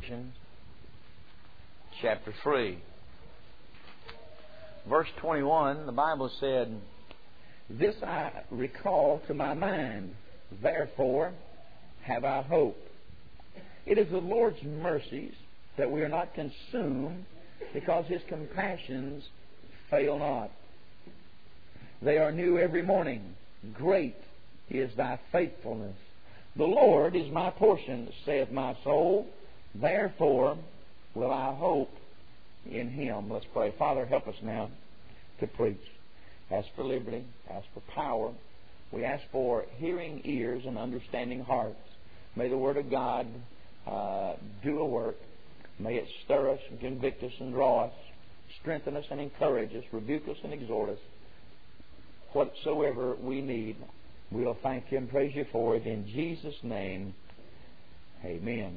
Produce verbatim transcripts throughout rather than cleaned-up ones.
Chapter three. Verse twenty-one, the Bible said, "This I recall to my mind, therefore have I hope. It is the Lord's mercies that we are not consumed, because His compassions fail not. They are new every morning. Great is thy faithfulness. The Lord is my portion, saith my soul. Therefore will I hope in Him." Let's pray. Father, help us now to preach. Ask for liberty. Ask for power. We ask for hearing ears and understanding hearts. May the Word of God uh, do a work. May it stir us and convict us and draw us, strengthen us and encourage us, rebuke us and exhort us. Whatsoever we need, we'll thank You and praise You for it. In Jesus' name, amen.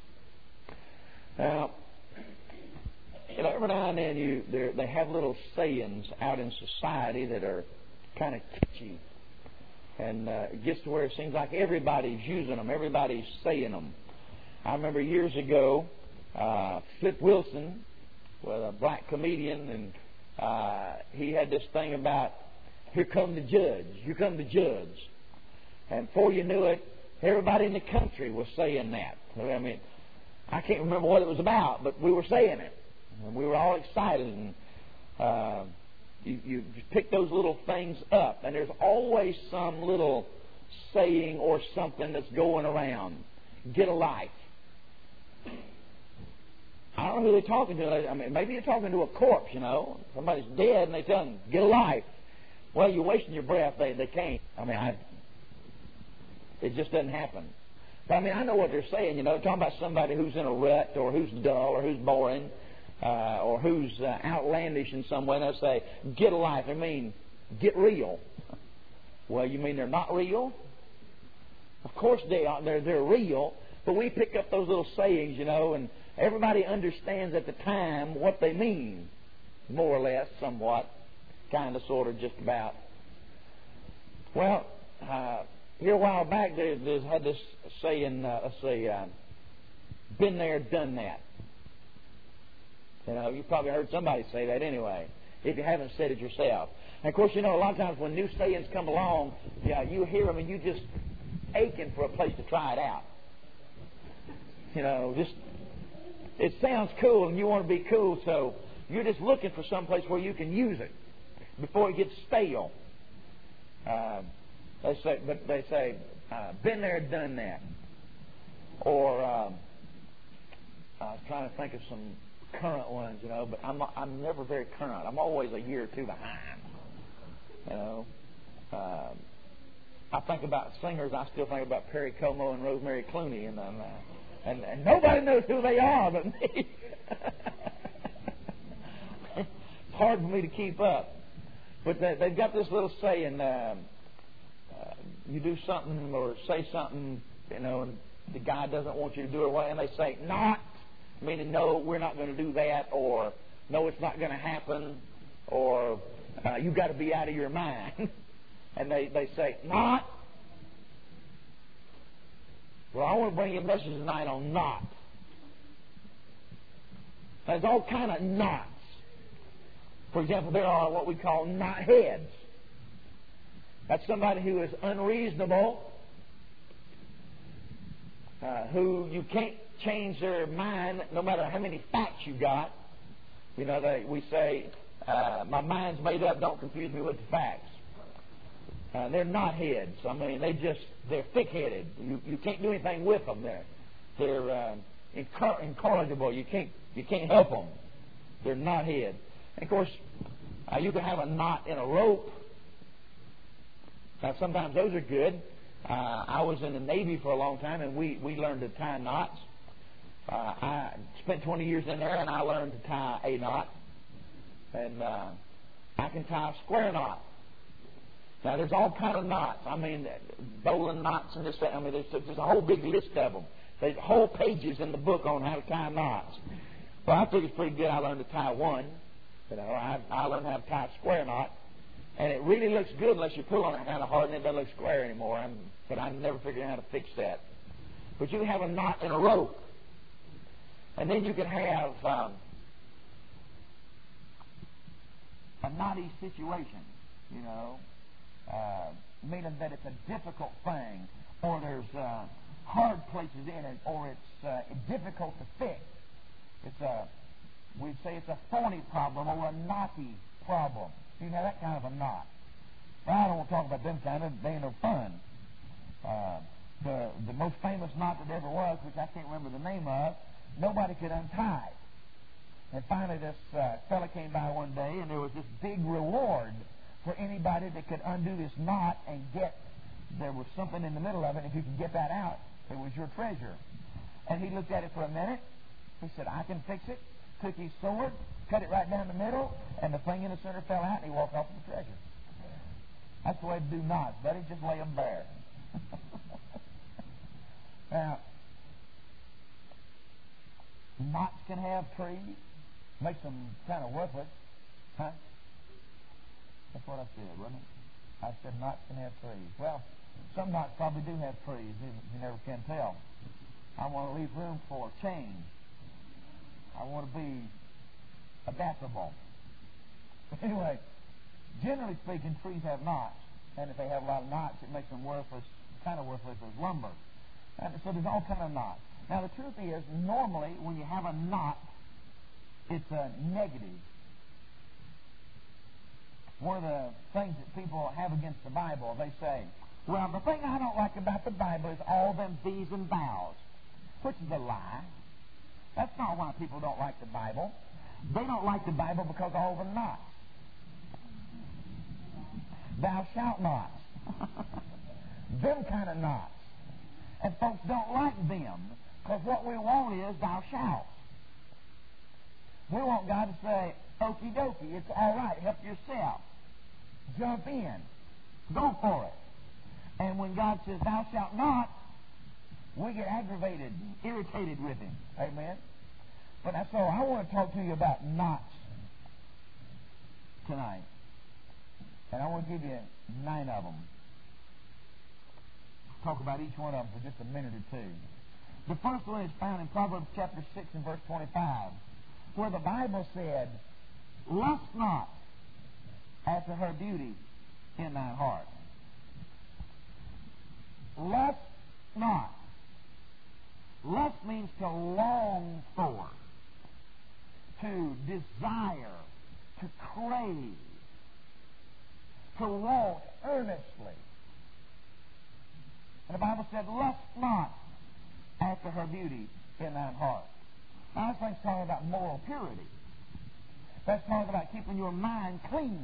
Now, you know, every now and then you, they have little sayings out in society that are kind of kitschy. And uh, it gets to where it seems like everybody's using them, everybody's saying them. I remember years ago, uh, Flip Wilson was a black comedian, and uh, he had this thing about, "Here come the judge, here come the judge." And before you knew it, everybody in the country was saying that. I mean, I can't remember what it was about, but we were saying it. And we were all excited. And uh, you, you pick those little things up, and there's always some little saying or something that's going around. Get a life. I don't know who they're talking to. I mean, maybe you're talking to a corpse, you know. Somebody's dead, and they tell them, "Get a life." Well, you're wasting your breath. They they can't. I mean, I, it just doesn't happen. But I mean, I know what they're saying. You know, talking about somebody who's in a rut, or who's dull, or who's boring, uh, or who's uh, outlandish in some way. And they say, "Get a life." I mean, get real. Well, you mean they're not real? Of course they are. They're they're real. But we pick up those little sayings, you know, and everybody understands at the time what they mean, more or less, somewhat. Kind of, sort of, just about. Well, uh, here a while back, they, they had this saying, uh, let's see, uh, "Been there, done that." You know, you probably heard somebody say that anyway, if you haven't said it yourself. And of course, you know, a lot of times when new sayings come along, yeah, you hear them and you just aching for a place to try it out. You know, just, it sounds cool and you want to be cool, so you're just looking for some place where you can use it before it gets stale. Uh, they say, but they say, uh, "Been there, done that." Or uh, I was trying to think of some current ones, you know, but I'm I'm never very current. I'm always a year or two behind. You know, uh, I think about singers. I still think about Perry Como and Rosemary Clooney, and um, uh, and, and nobody knows who they are but me. It's hard for me to keep up. But they, they've got this little saying, uh, uh, you do something or say something, you know, and the guy doesn't want you to do it, and they say, "Not," meaning, "No, we're not going to do that," or "No, it's not going to happen," or uh, "You got to be out of your mind." And they, they say, "Not." Well, I want to bring you a message tonight on "not." There's all kind of knots. For example, there are what we call knotheads. That's somebody who is unreasonable, uh, who you can't change their mind no matter how many facts you got. You know, they, we say, uh, "My mind's made up, don't confuse me with the facts." Uh, they're knotheads. I mean, they just, they're thick-headed. You, you can't do anything with them. They're, they're uh, incor- incorrigible. You can't, you can't help them. They're knotheads. And of course, uh, you can have a knot in a rope. Now, sometimes those are good. Uh, I was in the Navy for a long time, and we, we learned to tie knots. Uh, I spent twenty years in there, and I learned to tie a knot. And uh, I can tie a square knot. Now, there's all kind of knots. I mean, bowling knots and this, that. I mean, there's, there's a whole big list of them. There's whole pages in the book on how to tie knots. Well, I think it's pretty good. I learned to tie one. You know, I, I learned how to tie a square knot. And it really looks good unless you pull on it kind of hard and it doesn't look square anymore. I'm, but I never figured out how to fix that. But you have a knot in a rope. And then you can have um, a knotty situation, you know, uh, meaning that it's a difficult thing, or there's uh, hard places in it, or it's uh, difficult to fix. It's a, we'd say it's a thorny problem or a knotty problem. You know, that kind of a knot. Well, I don't want to talk about them kind of, they ain't no fun. Uh, the, the most famous knot that ever was, which I can't remember the name of, nobody could untie. And finally this uh, fella came by one day, and there was this big reward for anybody that could undo this knot and get, there was something in the middle of it, if you could get that out, it was your treasure. And he looked at it for a minute. He said, I can fix it. Took his sword, cut it right down the middle, and the thing in the center fell out, and he walked off with the treasure. That's the way to do knots, buddy. Just lay them bare. Now, knots can have trees. Makes them kind of worthless. Huh? That's what I said, wasn't it? I said knots can have trees. Well, some knots probably do have trees. You, you never can tell. I want to leave room for change. I want to be adaptable. Anyway, generally speaking, trees have knots. And if they have a lot of knots, it makes them worthless, kind of worthless as lumber. And so there's all kind of knots. Now, the truth is, normally, when you have a knot, it's a negative. One of the things that people have against the Bible, they say, well, the thing I don't like about the Bible is all them these and thous, which is a lie. That's not why people don't like the Bible. They don't like the Bible because of all the knots. Thou shalt not. Them kind of knots. And folks don't like them because what we want is thou shalt. We want God to say, okie dokie, it's all right, help yourself. Jump in. Go for it. And when God says, thou shalt not, we get aggravated, irritated with him. Amen? But so I want to talk to you about knots tonight. And I want to give you nine of them. Talk about each one of them for just a minute or two. The first one is found in Proverbs chapter six and verse twenty-five, where the Bible said, lust not after her beauty in thine heart. Lust not. Lust means to long for, to desire, to crave, to want earnestly. And the Bible said, lust not after her beauty in thine heart. Now, this thing's talking about moral purity. That's talking about keeping your mind clean.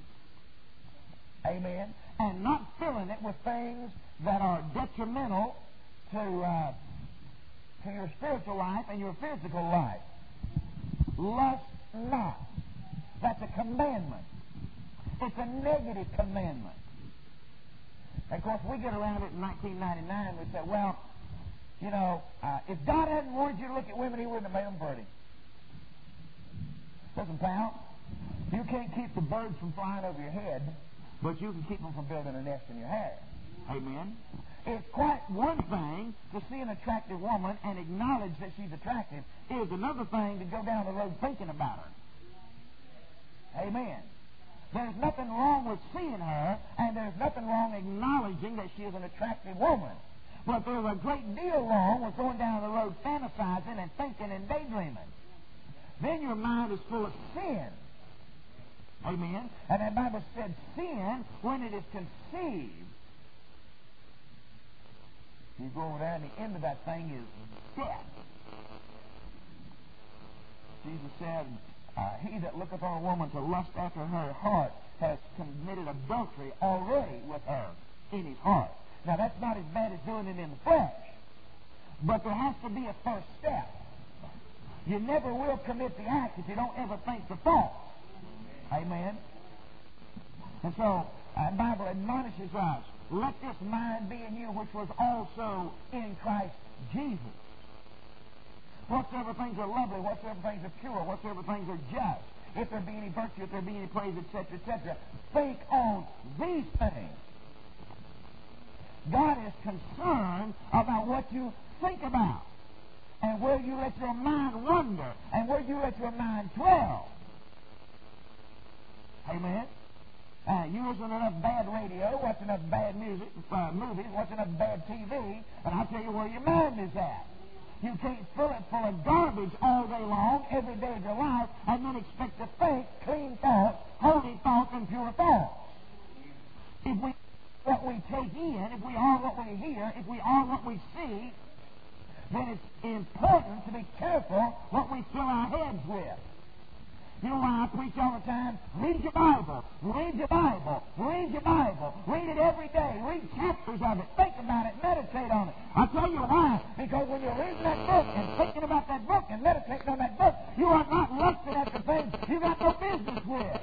Amen? And not filling it with things that are detrimental to, uh, to your spiritual life and your physical life. Lust not. That's a commandment. It's a negative commandment. And of course, we get around it in nineteen ninety-nine and we say, well, you know, uh, if God hadn't wanted you to look at women, he wouldn't have made them pretty. Listen, pal, you can't keep the birds from flying over your head, but you can keep them from building a nest in your hair. Amen? It's quite one thing to see an attractive woman and acknowledge that she's attractive. It is another thing to go down the road thinking about her. Amen. There's nothing wrong with seeing her, and there's nothing wrong acknowledging that she is an attractive woman. But there's a great deal wrong with going down the road fantasizing and thinking and daydreaming. Then your mind is full of sin. Amen? And the Bible said sin, when it is conceived, you go over there and the end of that thing is death. Jesus said, uh, he that looketh on a woman to lust after her heart has committed adultery already with her in his heart. Now, that's not as bad as doing it in the flesh. But there has to be a first step. You never will commit the act if you don't ever think the thought. Amen? And so, uh, the Bible admonishes us, let this mind be in you which was also in Christ Jesus. Whatsoever things are lovely, whatsoever things are pure, whatsoever things are just, if there be any virtue, if there be any praise, et cetera, et cetera, think on these things. God is concerned about what you think about. and where you let your mind wander, and where you let your mind dwell. Amen? Uh, you listen to enough bad radio, watch enough bad music, uh, movies, watch enough bad T V, and I'll tell you where your mind is at. You can't fill it full of garbage all day long, every day of your life, and then expect to think clean thoughts, holy thoughts, and pure thoughts. If we what we take in, if we are what we hear, if we are what we see, then it's important to be careful what we fill our heads with. You know why I preach all the time? Read your Bible. Read your Bible. Read your Bible. Read it every day. Read chapters of it. Think about it. Meditate on it. I'll tell you why. Because when you're reading that book and thinking about that book and meditating on that book, you are not lusting after things you got no business with.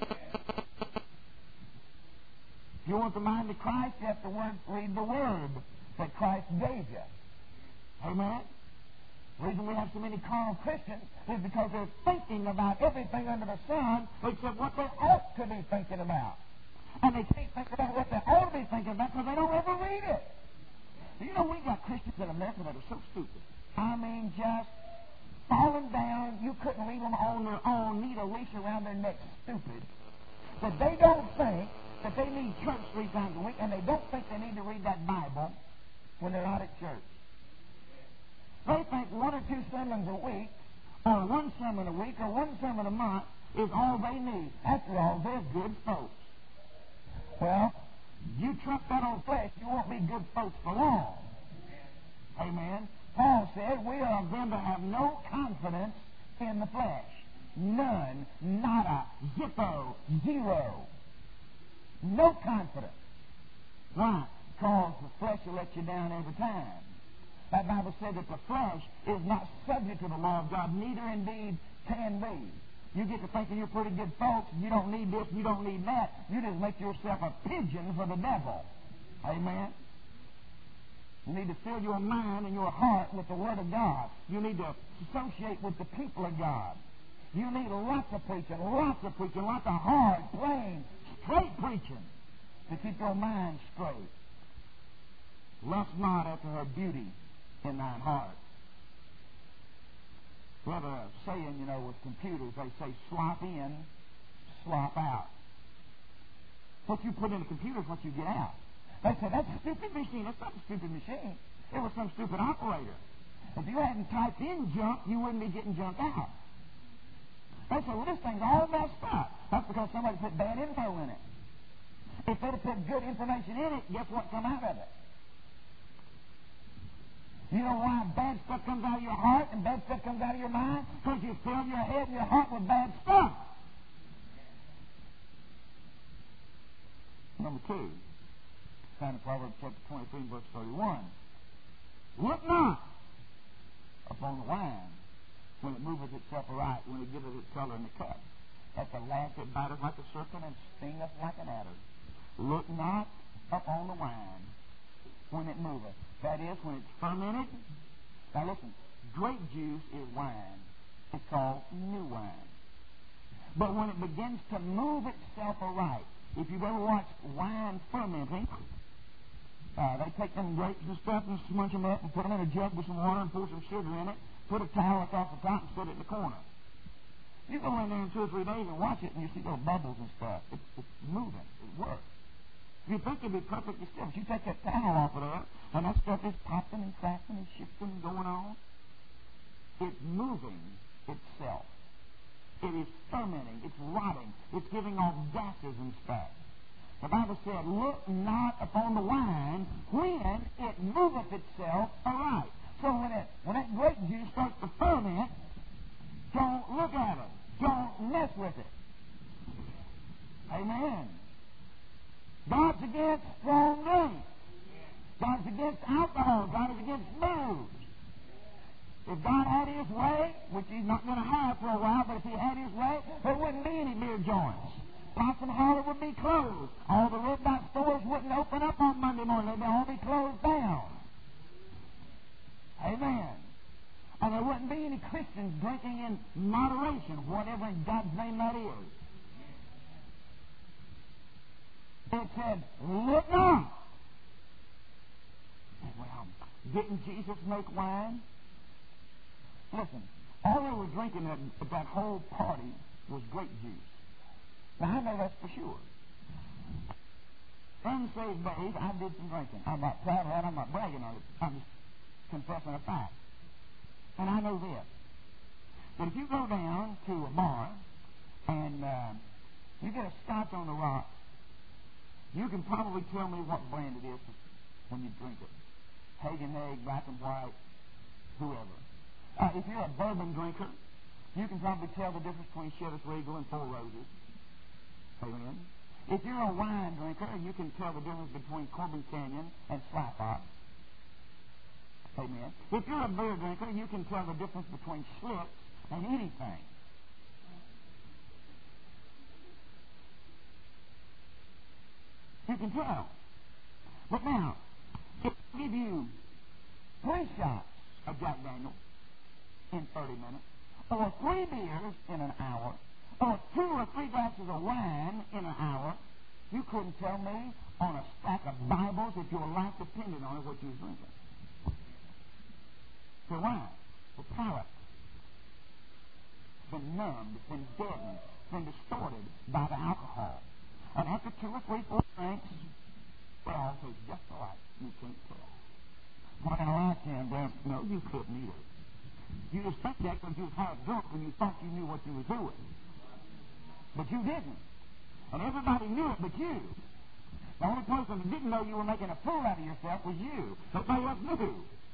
If you want the mind of Christ, you have to read the Word that Christ gave you. Amen? The reason we have so many carnal Christians is because they're thinking about everything under the sun except what they ought to be thinking about. And they can't think about what they ought to be thinking about because they don't ever read it. You know, we got Christians in America that are so stupid. I mean, just falling down. You couldn't leave them on their own, need a leash around their neck, stupid. But they don't think that they need church three times a week, and they don't think they need to read that Bible when they're out at church. They think one or two sermons a week, or one sermon a week, or one sermon a month is all they need. After all, they're good folks. Well, you trust that old flesh, you won't be good folks for long. Amen. Paul said we are of them that have no confidence in the flesh. None, nada, zippo, zero. No confidence. Why? Because the flesh will let you down every time. That Bible said that the flesh is not subject to the law of God, neither indeed can be. You get to thinking you're pretty good folks, you don't need this, you don't need that. You just make yourself a pigeon for the devil. Amen? You need to fill your mind and your heart with the Word of God. You need to associate with the people of God. You need lots of preaching, lots of preaching, lots of hard, plain, straight preaching to keep your mind straight. Lust not after her beauty in thine heart. We have a saying, you know, with computers, they say slop in, slop out. What you put in the computer is what you get out. They say, that's a stupid machine. That's not a stupid machine. It was some stupid operator. If you hadn't typed in junk, you wouldn't be getting junk out. They say, well, this thing's all messed up. That's because somebody put bad info in it. If they'd have put good information in it, guess what come out of it? You know why bad stuff comes out of your heart and bad stuff comes out of your mind? Because you fill your head and your heart with bad stuff. Number two, found in Proverbs chapter twenty-three, verse thirty-one. Look not upon the wine when it moveth itself aright, when it giveth its color in the cup. That's a laugh that biteth like a serpent and stingeth like an adder. Look not upon the wine when it moveth. That is, when it's fermented. Now listen, grape juice is wine. It's called new wine. But when it begins to move itself aright, if you've ever watched wine fermenting, uh, they take them grapes and stuff and smudge them up and put them in a jug with some water and pour some sugar in it, put a towel across the top and set it in the corner. You go in there in two or three days and watch it and you see little bubbles and stuff. It's, it's moving. It works. You think it'd be perfectly still, but you take that towel off of there, and that stuff is popping and cracking and shifting and going on. It's moving itself. It is fermenting. It's rotting. It's giving off gases and stuff. The Bible said, look not upon the wine when it moveth itself aright. So when it when that grape juice starts to ferment, don't look at it. Don't mess with it. Amen. God's against strong drink. God's against alcohol. God is against booze. If God had His way, which He's not going to have for a while, but if He had His way, there wouldn't be any beer joints. Possum Holler would be closed. All the red dot stores wouldn't open up on Monday morning. They'd all be closed down. Amen. And there wouldn't be any Christians drinking in moderation, whatever in God's name that is. It said, look not. Well, didn't Jesus make wine? Listen, all they were drinking at, at that whole party was grape juice. Now, I know that's for sure. Unsaved days, I did some drinking. I'm not proud of that. I'm not bragging on it. I'm just confessing a fact. And I know this. That if you go down to a bar and uh, you get a scotch on the rock, you can probably tell me what brand it is when you drink it. Hagen Egg, Black and White, whoever. Uh, if you're a bourbon drinker, you can probably tell the difference between Chivas Regal and Four Roses. Amen. If you're a wine drinker, you can tell the difference between Corbin Canyon and Slap Ox. Amen. If you're a beer drinker, you can tell the difference between Schlitz and anything. You can tell. But now, if I give you three shots of Jack Daniels in thirty minutes, or three beers in an hour, or two or three glasses of wine in an hour, you couldn't tell me on a stack of Bibles if your life depended on it what you was drinking. So why? The palate. It's been numbed, it's been deadened, it's been distorted by the alcohol. And after two or three, four drinks, they all taste just alike. You can't tell. Well, I can, but no, you couldn't either. You just think that because you was half drunk when you thought you knew what you was doing. But you didn't. And everybody knew it but you. The only person who didn't know you were making a fool out of yourself was you. Nobody else knew.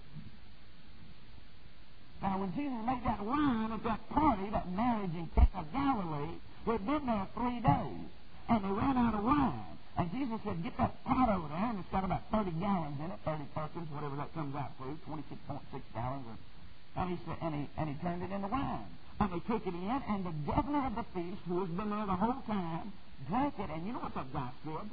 Now, when Jesus made that wine at that party, that marriage in Cana of Galilee, they'd been there three days. And they ran out of wine. And Jesus said, get that pot over there, and it's got about thirty gallons in it, thirty Perkins, whatever that comes out to, twenty-six point six gallons. And he said, and he, and he turned it into wine. And they took it in, and the governor of the feast, who has been there the whole time, drank it. And you know what that guy said?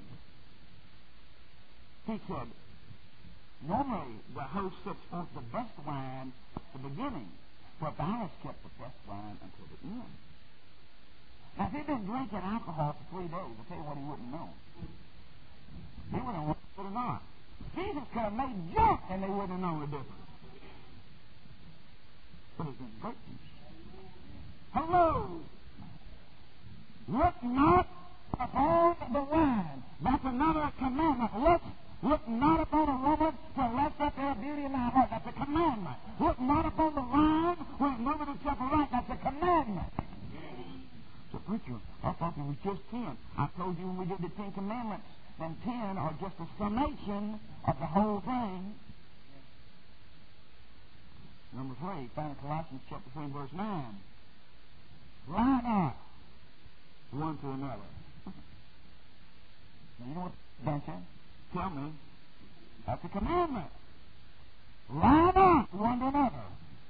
He said, normally the host sets forth the best wine at the beginning, but thou hast kept the best wine until the end. Now, if he'd been drinking alcohol for three days, I'll tell you what he wouldn't know. He wouldn't have known it or not. Jesus could have made junk, and they wouldn't have known the difference. But he's been drinking. Hello! Look not upon the wine. That's another commandment. Look, look not upon a woman to lift up her beauty in thy heart. That's a commandment. Look not upon the wine when it moveth itself aright. That's a commandment. So, preacher, I thought it was just ten. I told you when we did the Ten Commandments, then ten are just a summation of the whole thing. Number three, found in Colossians chapter three, verse nine. Lie not one to another. Now, you know what, don't you? Tell me. That's a commandment. Lie not one to another.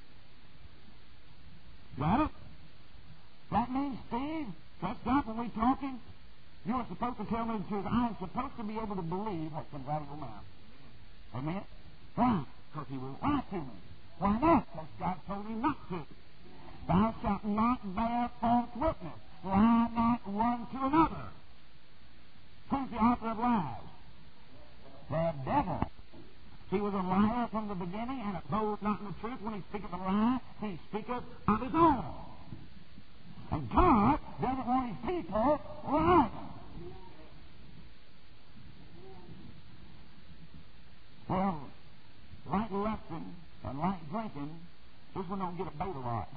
Got it? That means, Steve, that's not when we're talking. You're supposed to tell me the truth. I'm supposed to be able to believe what comes out of your mouth. Amen? Why? Because he will lie to me. Why not? Because God told me not to. Thou shalt not bear false witness. Lie not one to another. Who's the author of lies? The devil. He was a liar from the beginning, and abode not in the truth. When he speaketh a lie, he speaketh of his own. And God doesn't want his people lying. Well, like lusting and like drinking, this one don't get a bait a lot.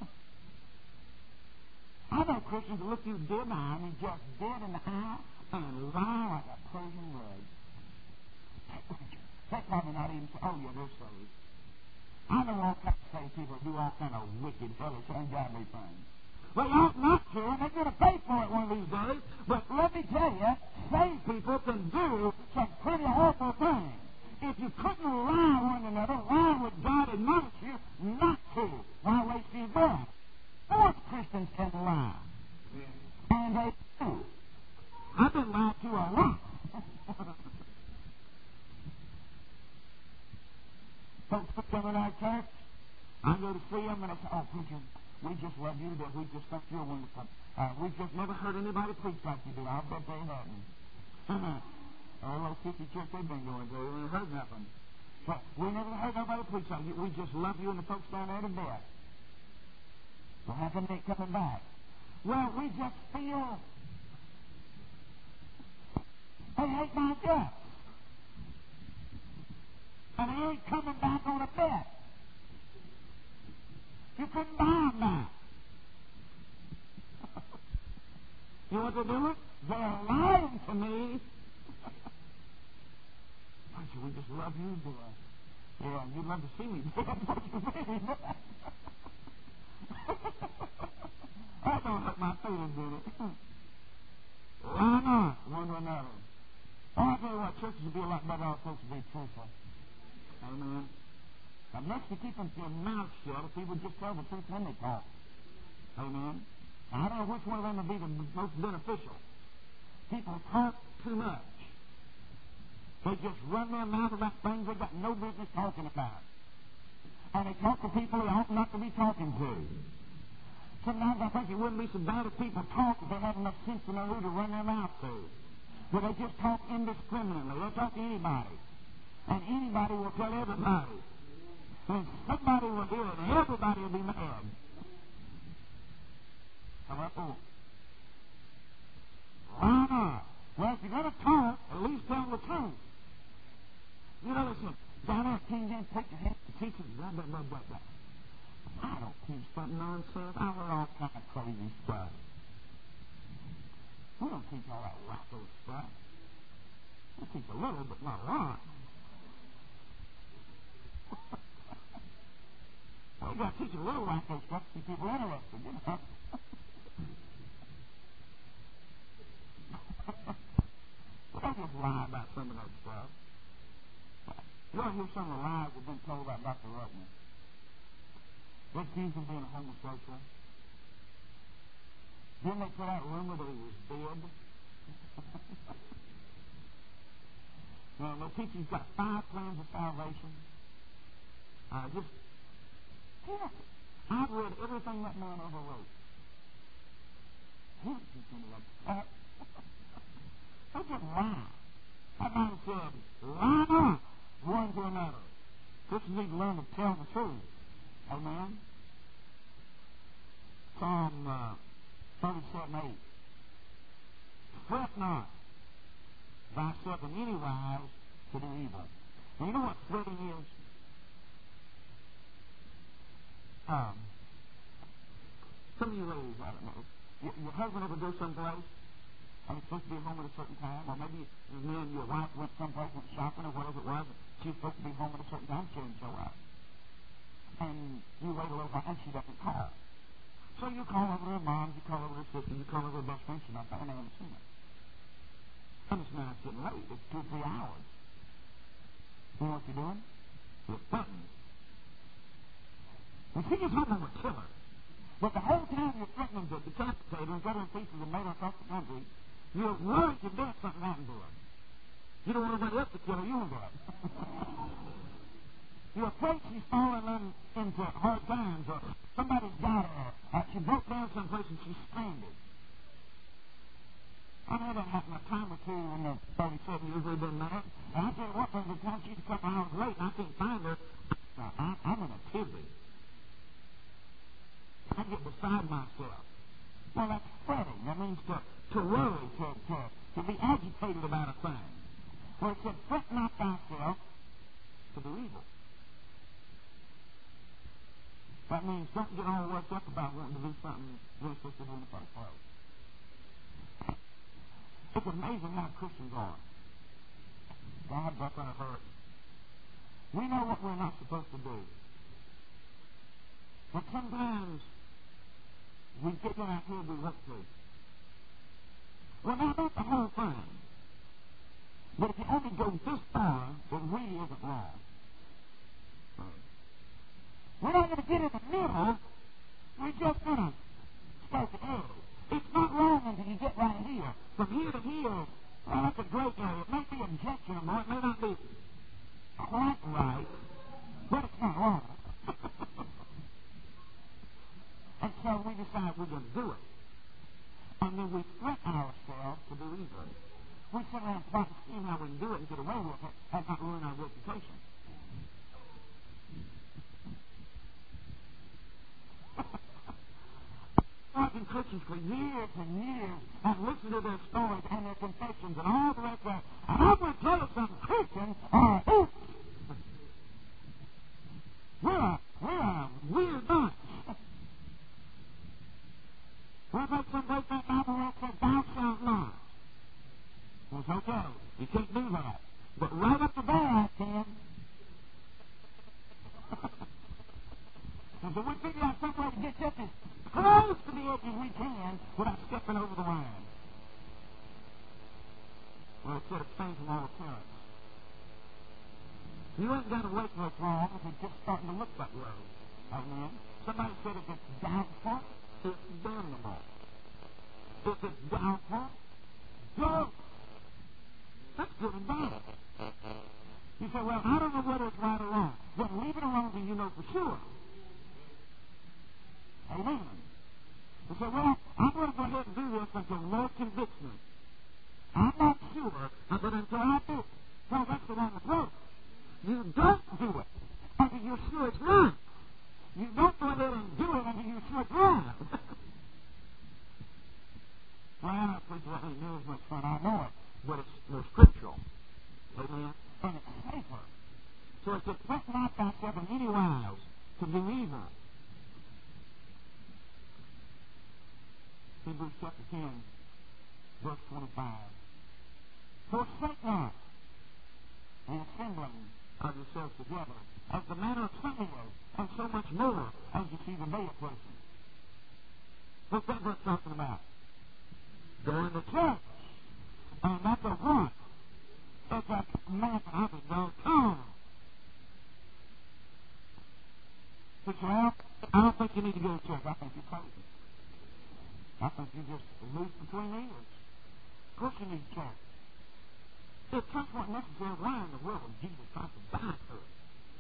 I know Christians that look you dead in the eye, I mean just dead in the eye, and lie like a Persian rug. That's probably not even, oh yeah, they're saved. I know all kinds of saved people do all kind of wicked, hellish, ungodly things. Well, you ought not to, and they're going to pay for it one of these days. But let me tell you, saved people can do some pretty awful things. If you couldn't lie one another, why would God admonish you not to? Why waste your breath? Most Christians can lie. And they do. I've been lied to a lot. Folks come in our church, I go to see them, and I say, oh, preacher, we just love you to death. We just think you're wonderful. Uh, we've just never heard anybody preach like you do. I'll bet they haven't. Our little fifty church they've been going to, they haven't heard nothing. But we never heard nobody preach like you. We just love you and the folks down there to death. Well, how come they ain't coming back? Well, we just feel they hate my guts. And they ain't coming back on a bet. You couldn't buy them back. You know what they're doing? They're lying to me. Preacher, we just love you, boy. Yeah, you'd love to see me dead. That don't hurt my feelings, did it? Why not? One to another. Oh, I tell you what, churches would be a lot better off folks to be truthful. Amen. Now, next to keeping their mouths shut, if people just tell the truth when they talk. Amen. Now, I don't know which one of them would be the most beneficial. People talk too much. They just run their mouth about things they've got no business talking about. And they talk to people they ought not to be talking to. Sometimes I think it wouldn't be so bad if people talk if they had enough sense to know who to run their mouth to. But they just talk indiscriminately. They talk to anybody. And anybody will tell everybody. And somebody will hear it, and everybody will be mad. How about that? Why not? Well, if you're going to talk, at least tell the truth. You know, listen, down there at King James, take your hand and teach us blah, blah, blah, blah, blah. I don't teach some nonsense. I heard all kind of crazy stuff. We don't teach all that wacko stuff. We teach a little, but not a lot. Well, you got to teach a little wacko stuff to keep people interested, you know. Well, they just lie about some of that stuff. You ought to hear some of the lies that have been told about Doctor Ruttman. They accused him of being a homosexual. Then they put out a rumor that he was dead. Well, they teach he's got five plans of salvation. Uh, just, yeah. I've read everything that man ever wrote. He didn't teach any of that. They just lie. That man said, lie not one to another. Christians need to learn to tell the truth. Amen? Psalm uh, thirty-seven eight. Fret not thyself in any wise to do evil. Now, you know what fretting is? Um, some of you ladies, I don't know. Your, your husband ever go someplace and he's supposed to be home at a certain time, or maybe you and your wife went someplace, went shopping or whatever it was, and she was supposed to be home at a certain time, she didn't show up. And you wait a little while, and she doesn't call. So you call over to her mom, you call over to her sister, you call over her best friend, she's not there, and they haven't seen her. And it's now it's getting late. It's two or three hours. You know what you're doing? You're threatening. And she is hoping to kill her. But the whole time you're threatening to decapitate her and get her in pieces and made her across the country, you're worried to death something happened to her. You don't want anybody else to kill her, you want that. You're afraid she's falling in, into hard times, or somebody's got her, or she broke down someplace and she's stranded. I know that happened a time or two in the thirty-seven years we've been married. And I tell you what, there was a time she's a couple hours late and I couldn't find her. Now, I, I'm in a tizzy. I get beside myself. Well, that's fretting. That means to, to worry, to, to, to be agitated about a thing. Well, it said, fret not thyself to do evil. That means don't get all worked up about wanting to do something you're supposed to do in the first place. It's amazing how Christians are. God, that's going to hurt. We know what we're not supposed to do. But sometimes we get in our head we want to. Well, now, that's the whole thing. But if you only go this far, it really isn't wrong. We're not going to get in the middle. We're just going to start the edge. It's not wrong until you get right here. From here to here, well, that's a great area. It may be objectionable. It may not be quite right, but it's not wrong. And so we decide we're going to do it. And then we threat ourselves to do evil. We sit around and plot and scheme how we can do it and get away with it and not ruin our reputation. Christians for years and years and listened to their stories and their confessions and all the rest of that. And I'm going to tell you something. Christians are oops. We're a, we're a weird bunch. We're like some place that Bible where it says, thou shalt not. It's okay. You can't do that. But right up to there, I can. And so we figure out some way to get just as close to the edge as we can without stepping over the line. Well, it said abstain from all appearance. You ain't got to wait till it's wrong if it's just starting to look that way. Amen. Somebody said if it's doubtful, it's damnable. If it's doubtful, don't. That's good and bad. You say, well, I don't know whether it's right or wrong. Well, leave it alone until you know for sure. Amen. You say, well, I'm going to go ahead and do this until the Lord convicts me. I'm not sure, but until I do, well, that's the wrong approach. You don't do it until you're sure it's right. You don't go ahead and do it until you're sure it's right. Well, I don't preach what ain't near as much fun. I know it, but it's more scriptural. Amen. And it's safer. So it says, put not thyself in any wise to do evil. Hebrews chapter ten, verse twenty-five. Forsake not the assembling of yourselves together, as the manner of some of you, and so much more as you see the day approaching. What's that verse talking about? Going to church. And that's a what? It's a command to have it done time. But well, I don't think you need to go to church. I think you're crazy. I think you're just loose between ears. Of course you need church. If church wasn't necessary, why in the world would Jesus Christ have died for it?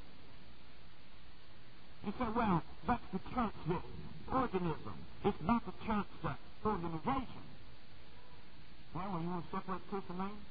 You say, well, that's the church, the organism. It's not the church, the organization. Well, well, you want to separate truth and man?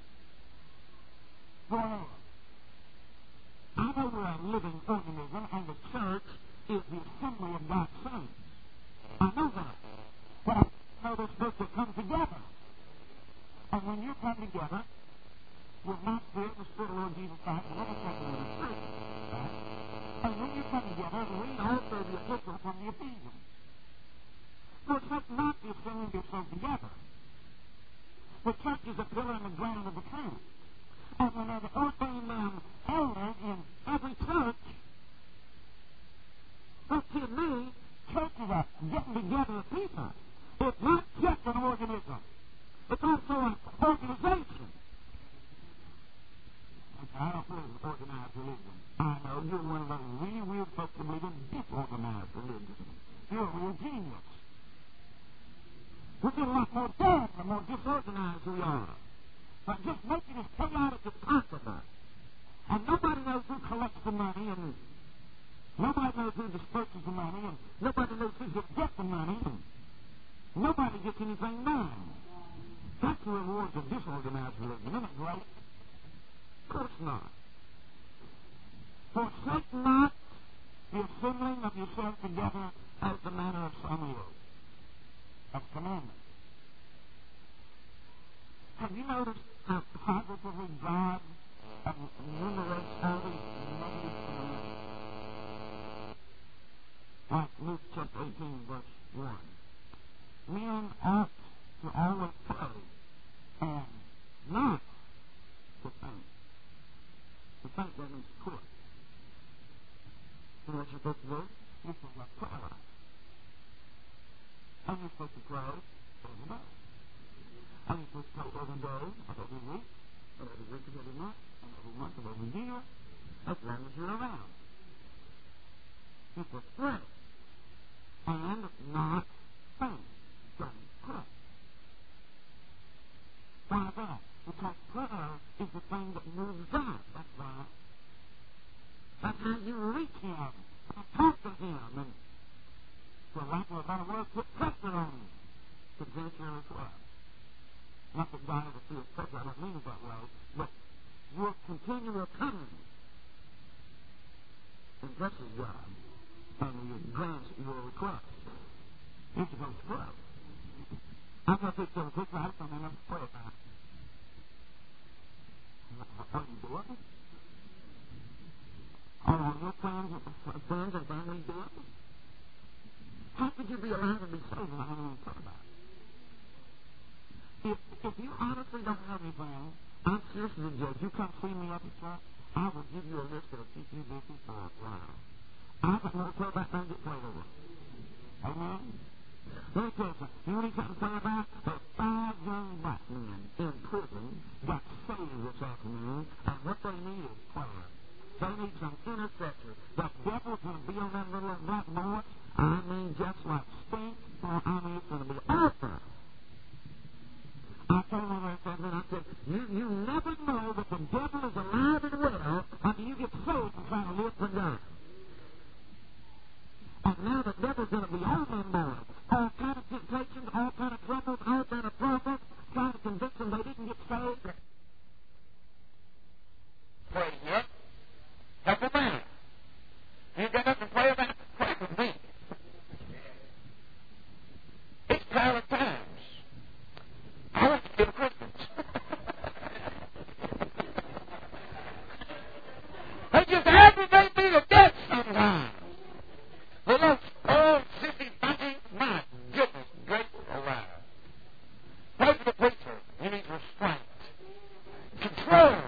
Go ahead. I know we're a living organism, and the church is the assembly of God's saints. I know that. But I know they're supposed to come together. And when you come together, with my spirit and the spirit of Lord Jesus Christ, and let us take it in the spirit. And when you come together, read also the epistle from the Ephesians. Forsake not the assembling of yourselves together. The church is a pillar and the ground of the truth. And when they ordain them elders in every church, but to me, church is a getting together of people. It's not just an organism. It's also an organization. I don't believe in organized religion. I know you're one of those really weird folks that believe in disorganized religion. You're a real genius. We get a lot more done the more disorganized we are. But just make it as chaotic as possible. And nobody knows who collects the money, and nobody knows who disperses the money, and nobody knows who's going to get the money, and nobody gets anything done. That's the rewards of disorganized religion. Isn't it great? Of course not. Forsake not the assembling of yourselves together as the manner of some of you. That's commandment. Have you noticed how positively God enumerates all these negative commandments? Like Luke chapter eighteen, verse one. Men ought to always pray and not to faint. To faint, that means to quit. You know what you're supposed to do? You're supposed to have prayer life. And you're supposed to pray every day. And you're supposed to pray every day of every week, and every week of every month, and every month of every year, as long as you're around. You're supposed to pray. And not faint. Don't quit. Why that? Because prayer is the thing that moves God. That's why. That's how you reach Him and talk to Him and, for lack of a better word, put pressure on Him to grant your request. Not that God ever feels pressure, I don't mean it that way, but your continual coming impresses God and He grants your request. You're supposed to pray. I'm going to take some quick life and then let's pray about it. What are you doing? Are all your friends and friends and family dead? How could you be alive and be saved and I don't even pray about it? If, if you honestly don't have anything, I'm seriously the judge. You come see me up at church, I will give you a list that'll keep you busy for a while. I'm not going to pray about things that pray over. Amen? Let me tell you something. You need something to pray about? There's five young black men in prison got saved this afternoon, and what they need is prayer. They need some intercessors. The devil's going to be on them little black boys. I mean, just like stink, or I mean, it's going to be awful. I told them that and I said, you, you never know that the devil is alive and well until you get saved and try to live for God. And now the devil's going to be on them boys. All kind of temptations, all kind of troubles, all kind of problems, trying to convince them they didn't get saved. Pray yet? Help them out. You got nothing to pray about? Pray for me. It's power times. I want to give Christians. They just aggravate me to death sometimes. Well, those old, sissy, funky, my goodness, great alive. Pray for the preacher. He needs restraint. Control.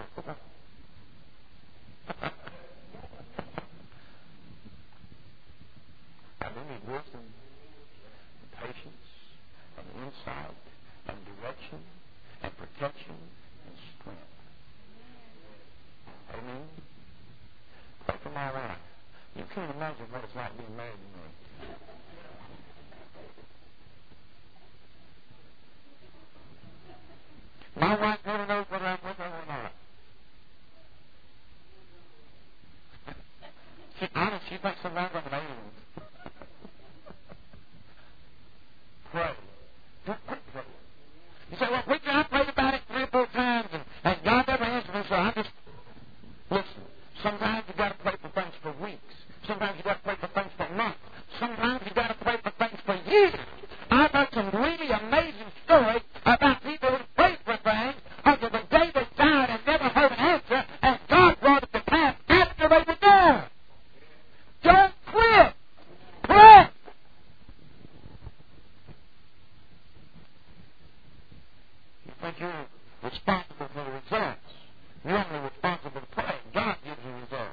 And we need wisdom, and patience, and insight, and direction, and protection, and strength. Amen? Pray for my wife. You can't imagine what it's like being married to me. My wife never knows whether I'm with her or not. She, honest, she thinks sometimes I'm an alien. Pray. Don't quit praying. You say, well, preacher, I prayed about it three or four times, and, and God never answered me, so I just... Listen, sometimes you've got to pray for things for weeks. Sometimes you've got to pray for things for months. Sometimes you've got to pray for things for years. I've heard some really amazing stories about people who prayed for things until the day they died and never heard an answer, and God brought it to pass after they were done. Don't quit. Pray. You think you're responsible for the results. You're only responsible for praying. God gives you results.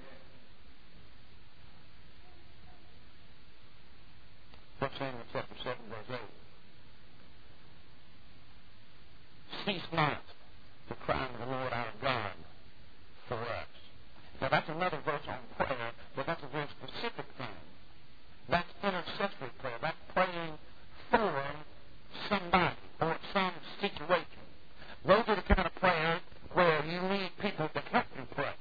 First Samuel chapter seven, verse eight. Cease not to cry to the Lord our God for us. Now that's another verse on prayer, but that's a very specific thing. That's intercessory prayer. That's praying for somebody or some situation. Those are the kind of prayers where you need people to help you pray.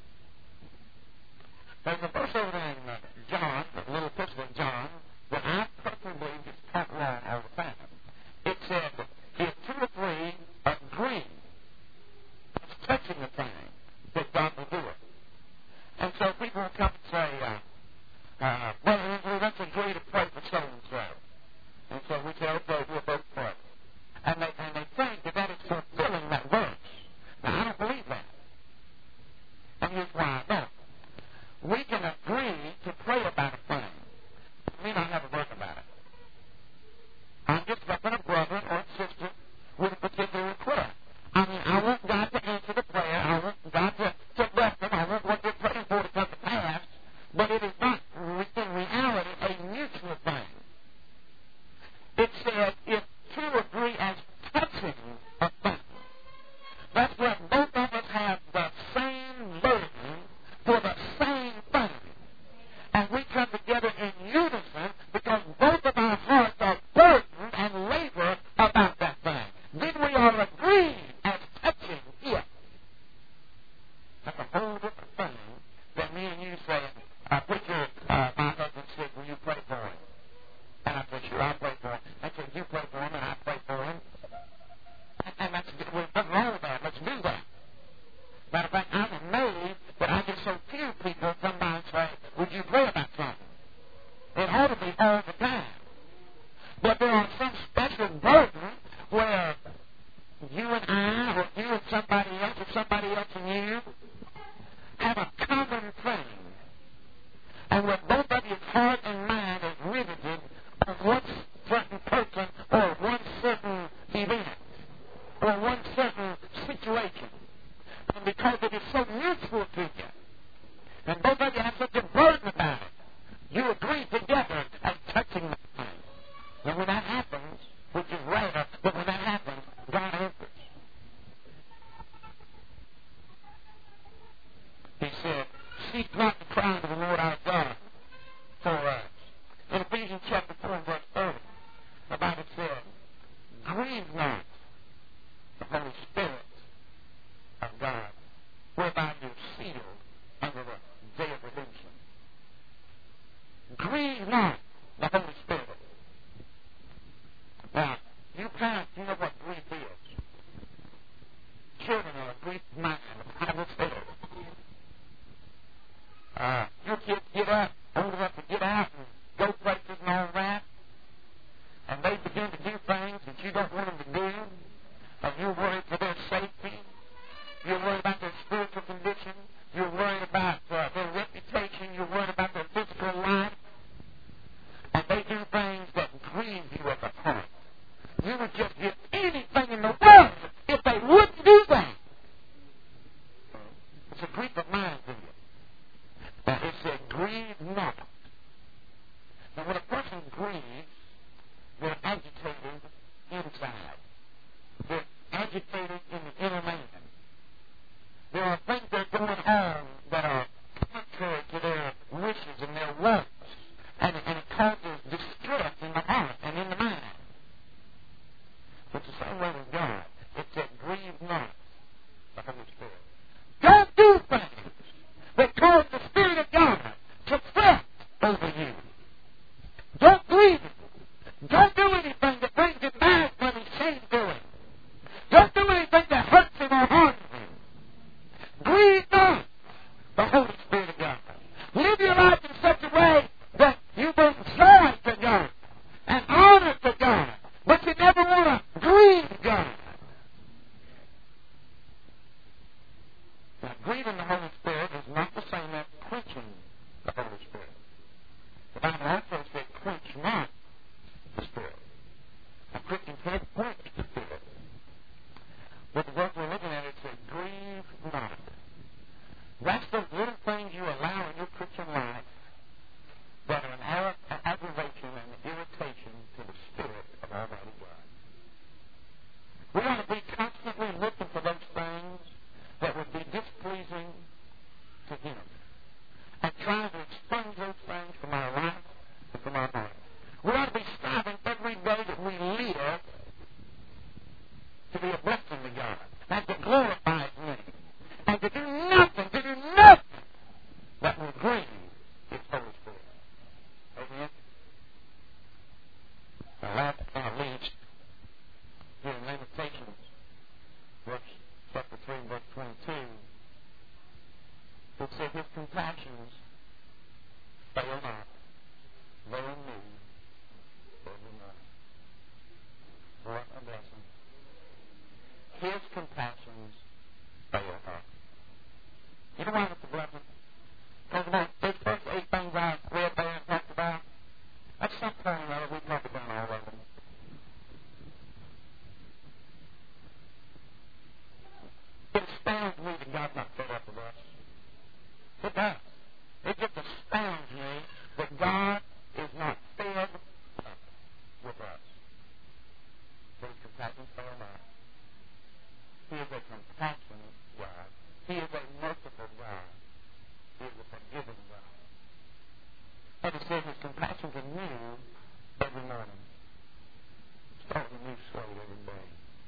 There's a verse over there in uh, John, the little epistle of John, that I personally believe is taught wrong all the time. It said that if two or three agree, it's touching the thing, that God will do it. And so people will come and say, uh, uh, well, let's agree to pray for so-and-so. And so we say, okay, we'll both pray. And they, and they think that that is fulfilling that verse. Now, I don't believe that. And here's why I don't. We can agree to pray about a thing. I mean, I have a word about it. I'm just helping a brother or a sister with a particular request. I mean, I want God to answer the prayer. I want God to, to bless them. I want what they're praying for to come to pass. But it is not, in reality, a mutual thing. It says, if two agree as touching a thing, that's where both of us have the same burden for the same thing. And we come together in unison because both of our hearts are burdened and labor about that thing. Then we are agreed as touching it. That's a whole different thing than me and you saying, uh, preacher, uh, my husband said, will you pray for him? And I said, sure, I'll pray for him. I said, you pray for him, and I pray for him. And that's, there's nothing wrong with that. Let's do that. Matter of fact, I'm amazed that I get so few people come by and say, would you pray about something? It ought to be all the time. But there are some special burdens where you and I, or you and somebody else, or somebody else and you, have a common thing. And where both of your heart and mind is riveted on one certain person, or one certain event, or one certain situation. And because it is so mutual to you, and both of you have such a burden about it, you agree together as touching the thing. And when that happens, which is rare, but when that happens, God answers. He said, seek not the crown of the Lord our God for us. In Ephesians chapter four, verse thirty, the Bible said, grieve not the Holy Spirit of God, whereby you're sealed under the day of redemption. Grieve not the Holy Spirit. Now, you parents, you know what grief is. Children are a grief mind, the Bible says. Uh, your kids get up, old enough to get out and go places and all that, and they begin to do things that you don't want them to do, and you're worried for their safety, you're worried about their spiritual condition, you're worried about uh, their reputation, you're worried about their physical life, and they do things that grieve you at the heart. You would just give anything in the world if they wouldn't do that. It's a grief of mind to you. Now, it said, grieve not. Now, when a person grieves, they're agitated inside. They're agitated in the inner man. There are things that are going on that are contrary to their wishes and their wants, and, and it causes distress in the heart and in the mind. It's the same way with God. It said, grieve not the Holy Spirit. Don't do things that cause the Spirit of God to fret over you. Don't grieve it. Don't do anything that brings embarrassment and shame to him. Don't do anything that hurts him or harms him. Grieve not the Holy Spirit of God. Live your life in such a way that you bring joy to God and honor to God, but you never want to grieve God. Now, grieving the Holy Spirit is not the same as quenching the Holy Spirit. The Bible also said, quench not the Spirit. A Christian can't quench the Spirit. But the verse we're looking at, it said, grieve not. That's the little things you allow in your Christian life that are an aggravation and an irritation to the Spirit of Almighty God. We ought to be constantly looking for those things that would be displeasing to Him, and trying to expunge those things from our life and from our heart. We ought to be striving every day that we live to be a blessing to God, and to glorify His name, and to do nothing, to do nothing that will grieve His Holy Spirit. Amen? Now, last but not least, here in Lamentations, verse chapter three, verse twenty-two, it says, His compassions fail not, they are new every morning. What a blessing. His compassions fail not. You know why it's a blessing? Because about those first eight things I read there and talked about, at some point or other, we've never done all of them. It astounds me that God's not fed up with us. It does. It just astounds me that God is not fed up with us. But His compassions fail not. He is a compassionate God. He is a merciful God. He is a forgiving God. And it says His compassions are new every morning. Start a new slate every day.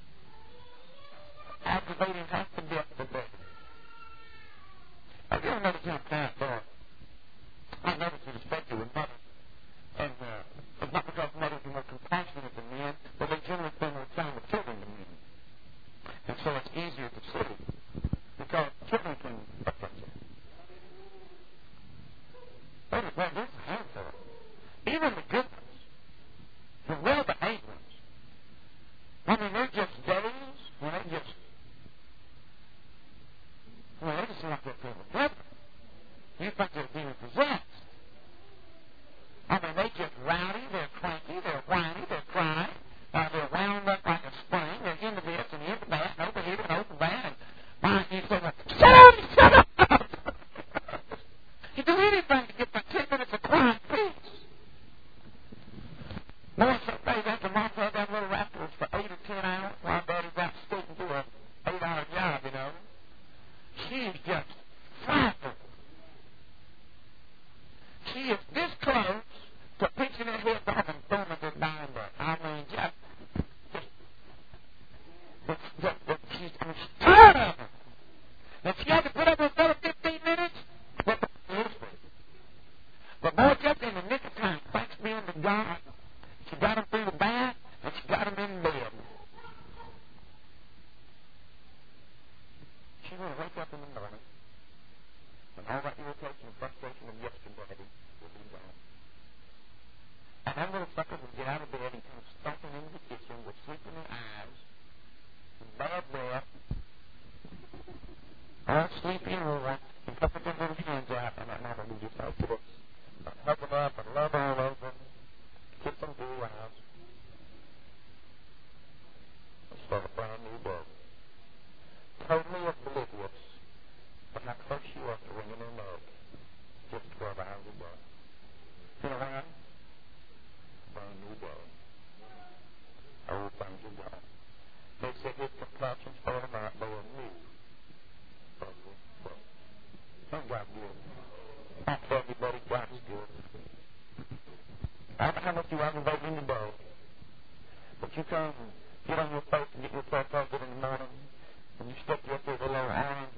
Aggravating has to be up to date. Have you ever noticed how parents are? I noticed it especially with mothers. I mean, they just rowdy, they're cranky, they're whiny, they're crying, uh, they're wound up like a spring, they're into this and into that, and over here and over there, and why you say, shut up, shut up! You do anything to get that ten minutes of quiet peace. Boy, some days after Martha had that little raptors for eight or ten hours while Daddy's out skating to an eight-hour job, you know. She's just frightened. She is this close to pinching her head off and throwing her down there. I mean, just, just, just, just, just she's, I mean, she's tired of her. And she had to put up with her fifteen minutes, but But boy, just in the nick of time, thanks be unto God, she got him through the bath, and she got him in bed. She will wake up in the morning, and all that irritation and frustration of yesterday will be gone. And that little sucker will get out of bed and come stomping into the kitchen with sleep in her eyes, and bad breath, all sleepy and ruined, and put her little hands out, and that mama will just like this. Hug them up and love all over them, kiss them through the eyes, and start a brand new day. Totally oblivious of how close she was to wringing her neck just twelve hours a day. You know why? Brand new day. Old things are gone. They said his complexion for them out, they were new. Thank God good. I tell everybody God is good. I don't know how much you aggravate me today, but you come and get on your face and get your prayer closet in the morning, and you step up there with a little iron